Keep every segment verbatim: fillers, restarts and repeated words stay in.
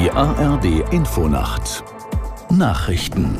Die A R D-Infonacht Nachrichten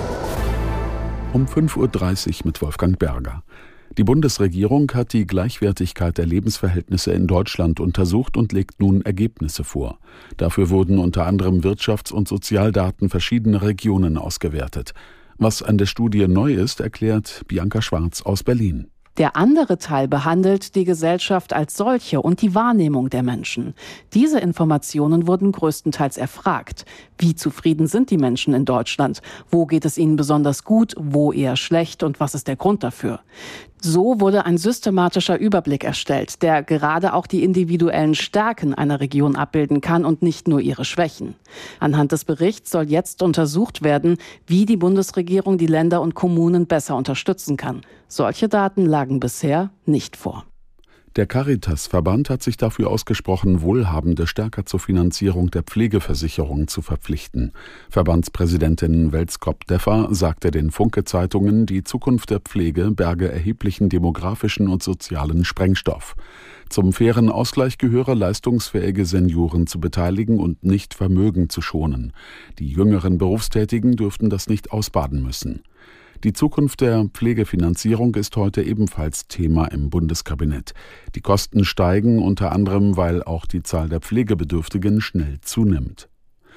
um fünf Uhr dreißig mit Wolfgang Berger. Die Bundesregierung hat die Gleichwertigkeit der Lebensverhältnisse in Deutschland untersucht und legt nun Ergebnisse vor. Dafür wurden unter anderem Wirtschafts- und Sozialdaten verschiedener Regionen ausgewertet. Was an der Studie neu ist, erklärt Bianca Schwarz aus Berlin. Der andere Teil behandelt die Gesellschaft als solche und die Wahrnehmung der Menschen. Diese Informationen wurden größtenteils erfragt. Wie zufrieden sind die Menschen in Deutschland? Wo geht es ihnen besonders gut, wo eher schlecht und was ist der Grund dafür? So wurde ein systematischer Überblick erstellt, der gerade auch die individuellen Stärken einer Region abbilden kann und nicht nur ihre Schwächen. Anhand des Berichts soll jetzt untersucht werden, wie die Bundesregierung die Länder und Kommunen besser unterstützen kann. Solche Daten lagen bisher nicht vor. Der Caritas-Verband hat sich dafür ausgesprochen, Wohlhabende stärker zur Finanzierung der Pflegeversicherung zu verpflichten. Verbandspräsidentin Welskop-Deffer sagte den Funke-Zeitungen, die Zukunft der Pflege berge erheblichen demografischen und sozialen Sprengstoff. Zum fairen Ausgleich gehöre, leistungsfähige Senioren zu beteiligen und nicht Vermögen zu schonen. Die jüngeren Berufstätigen dürften das nicht ausbaden müssen. Die Zukunft der Pflegefinanzierung ist heute ebenfalls Thema im Bundeskabinett. Die Kosten steigen unter anderem, weil auch die Zahl der Pflegebedürftigen schnell zunimmt.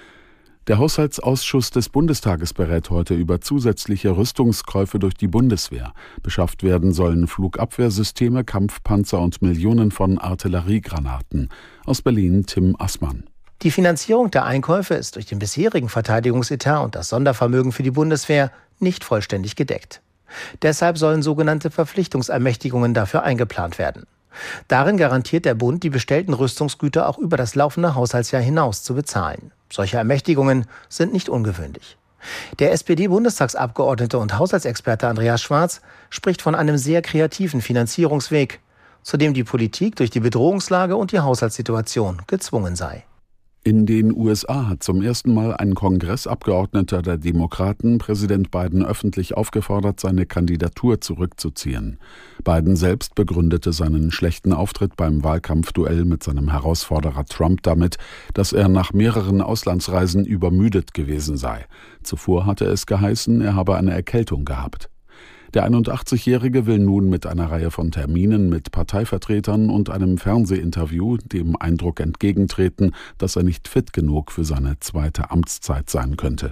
Der Haushaltsausschuss des Bundestages berät heute über zusätzliche Rüstungskäufe durch die Bundeswehr. Beschafft werden sollen Flugabwehrsysteme, Kampfpanzer und Millionen von Artilleriegranaten. Aus Berlin Tim Assmann. Die Finanzierung der Einkäufe ist durch den bisherigen Verteidigungsetat und das Sondervermögen für die Bundeswehr nicht vollständig gedeckt. Deshalb sollen sogenannte Verpflichtungsermächtigungen dafür eingeplant werden. Darin garantiert der Bund, die bestellten Rüstungsgüter auch über das laufende Haushaltsjahr hinaus zu bezahlen. Solche Ermächtigungen sind nicht ungewöhnlich. Der S P D-Bundestagsabgeordnete und Haushaltsexperte Andreas Schwarz spricht von einem sehr kreativen Finanzierungsweg, zu dem die Politik durch die Bedrohungslage und die Haushaltssituation gezwungen sei. In den U S A hat zum ersten Mal ein Kongressabgeordneter der Demokraten Präsident Biden öffentlich aufgefordert, seine Kandidatur zurückzuziehen. Biden selbst begründete seinen schlechten Auftritt beim Wahlkampfduell mit seinem Herausforderer Trump damit, dass er nach mehreren Auslandsreisen übermüdet gewesen sei. Zuvor hatte es geheißen, er habe eine Erkältung gehabt. Der einundachtzigjährige will nun mit einer Reihe von Terminen mit Parteivertretern und einem Fernsehinterview dem Eindruck entgegentreten, dass er nicht fit genug für seine zweite Amtszeit sein könnte.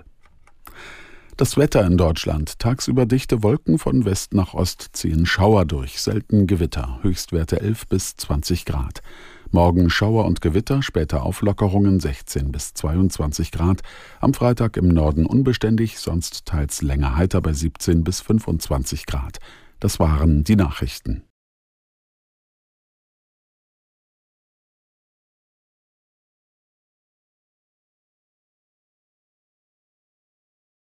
Das Wetter in Deutschland. Tagsüber dichte Wolken, von West nach Ost ziehen Schauer durch, selten Gewitter, Höchstwerte elf bis zwanzig Grad. Morgen Schauer und Gewitter, später Auflockerungen sechzehn bis zweiundzwanzig Grad. Am Freitag im Norden unbeständig, sonst teils länger heiter bei siebzehn bis fünfundzwanzig Grad. Das waren die Nachrichten.